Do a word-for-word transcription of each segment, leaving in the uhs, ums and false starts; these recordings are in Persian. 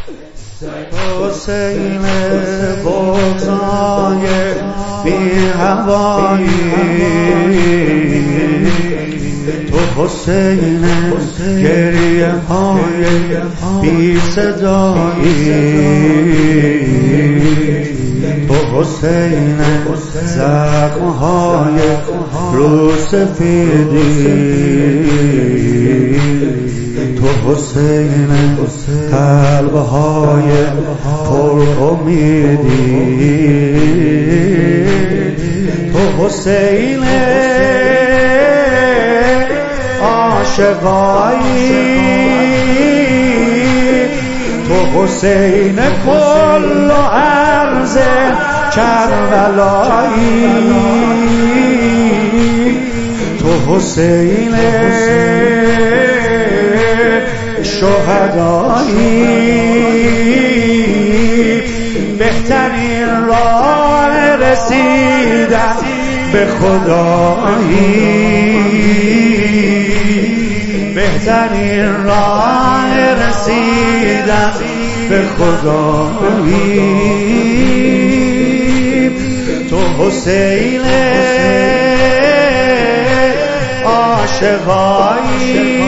حسین بغضای بی هوایی، تو حسین گریه های بی صدایی، تو حسین زخم های رو سفیدی، تو حسین قلب های پر امیدی، تو حسین عاشقایی، تو حسین کل و عرض کربلایی، تو حسین شهدایی، بهترین راه رسیدن به خدایی، بهترین راه رسیدن به خدایی، تو حسین عاشقایی،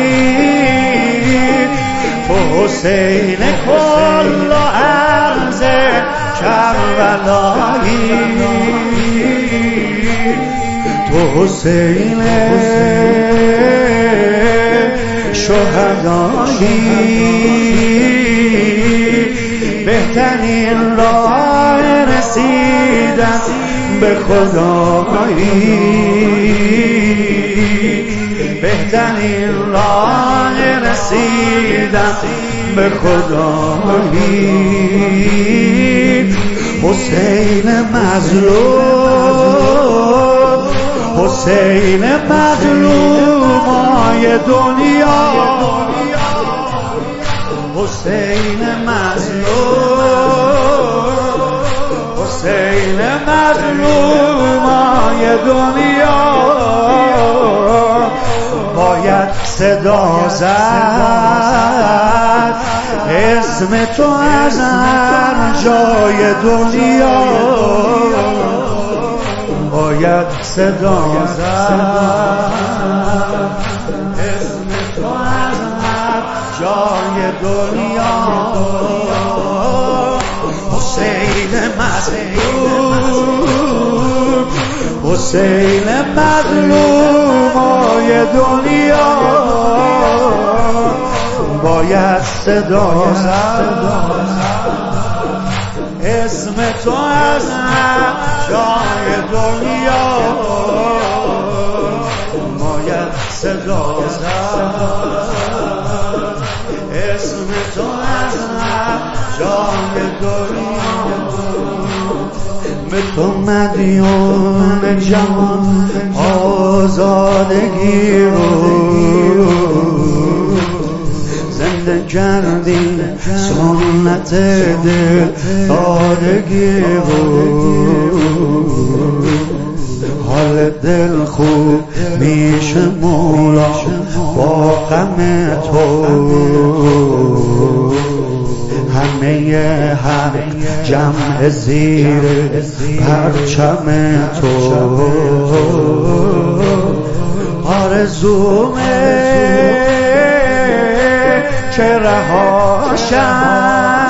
تو حسین کل و عرض کربلایی، تو حسین شهدایی، بهترین راه رسیدن به خدایی، بهترین راه رسیدن به خدایی، حسین مظلوم، حسین مظلومای دنیا، حسین مظلوم، حسین مظلومای دنیا، باید صدا زد اسم تو از هر جای دنیا، باید صدا زد اسم تو از هر جای دنیا، حسین مظلوم، حسین مظلومای دنیا، باید صدا زد اسم تو از هر جای دنیا، باید صدا زد اسم تو از هر جای دنیا، به تو مدیون جهان آزادگی رو زنده کردی، سنت دل دادگی رو، حال دل خوب میشه مولا با غم تو، همه حق جمع زیر پرچم تو، آرزومه که رهاشم،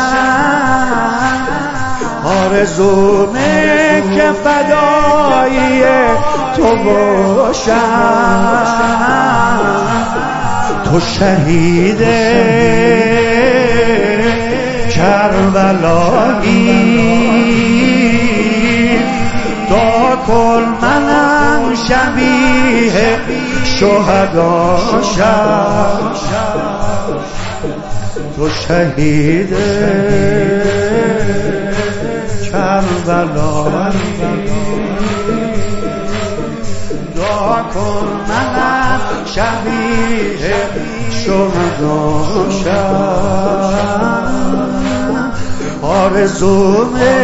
آرزومه که فدایی تو باشم، تو شهید کربلایی، تا کل منم شبیه شهداشم، تو شهید کربلایی، دعا کن منم شبیه شهداشم، آرزومه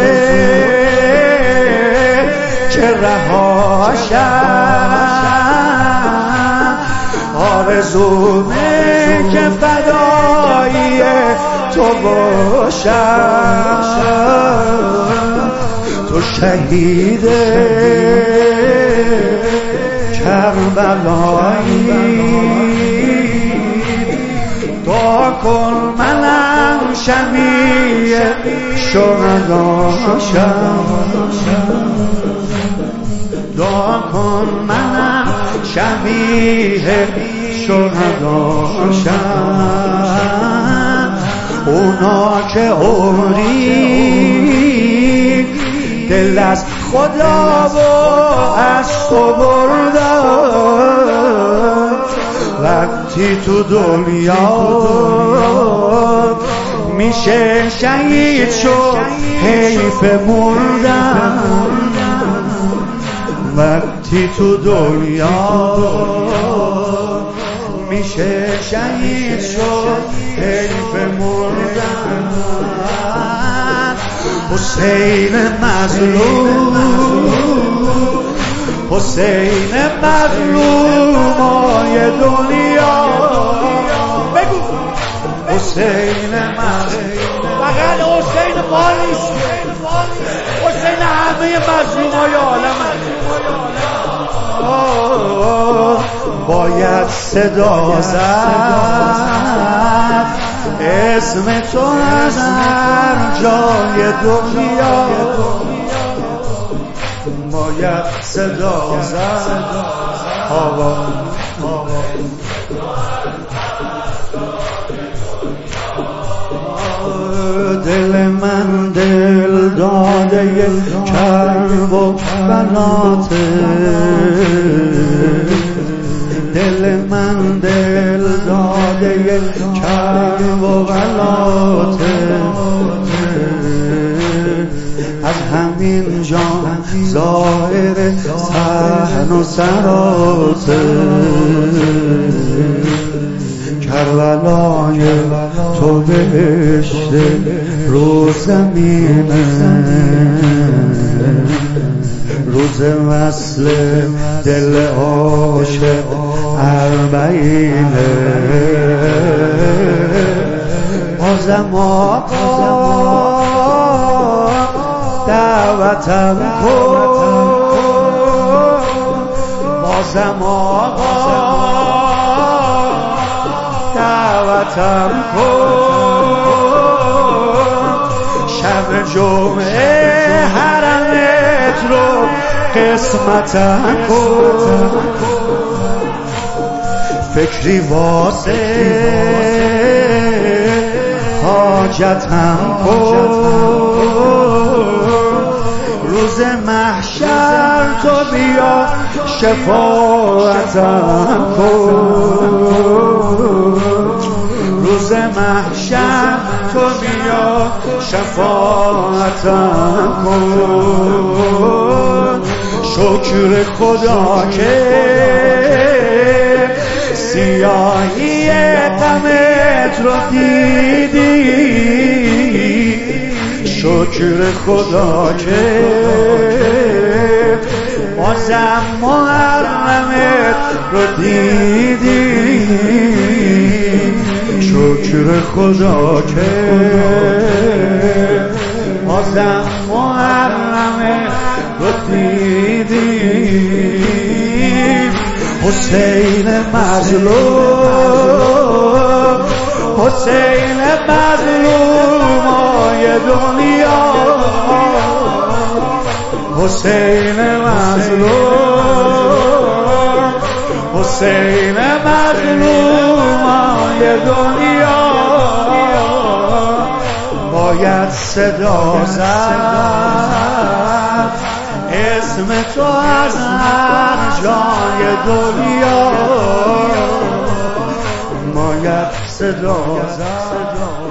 که رهاشم، آرزومه که فدایی تو باشم، تو شهید کربلایی، دعا کن منم شبیه شهداشم، دعا کن منم شبیه شهداشم. اونا که عمری دل از خدا و از تو بردن، وقتی تو دنیا میشه شهید شد حیف مردن، وقتی تو دنیا میشه شهید شد حیف مردن. حسین مظلوم، حسین مظلومای دنیا، بگو حسین مظلوم، فقط حسین پاریس، حسین همه مظلومای عالم. باید صدا زد اسم تو از هر جای دنیا، باید صدا زد آوا دل من دل داده کرب و بلاته، دل من دل داده کرب و بلاته، از همین جا ظاهر صحن و سراته، کربلای تو بهشت رو زمینه، روز وصل دل عاشق اربعینه. بازم آقا دعوتم کن، بازم آقا دعوتم کن، شب جمعه حرمت رو قسمتم کن، فکری واسه حاجتم کن، روز محشر تو بیا شفاعتم کن، روز محشر تو بیا شفاعتم کن. شکر خدا که سیاهی غمت رو دیدی، شکر خدا که بازم محرمت رو دیدی، شکر خدا که بازم محرمت رو دیدی. حسین مظلوم، حسین مظلومای دنیا، حسین مظلوم، حسین مظلومای دنیا، باید صدا زد اسم تو از هر جای دنیا، باید صدا زد.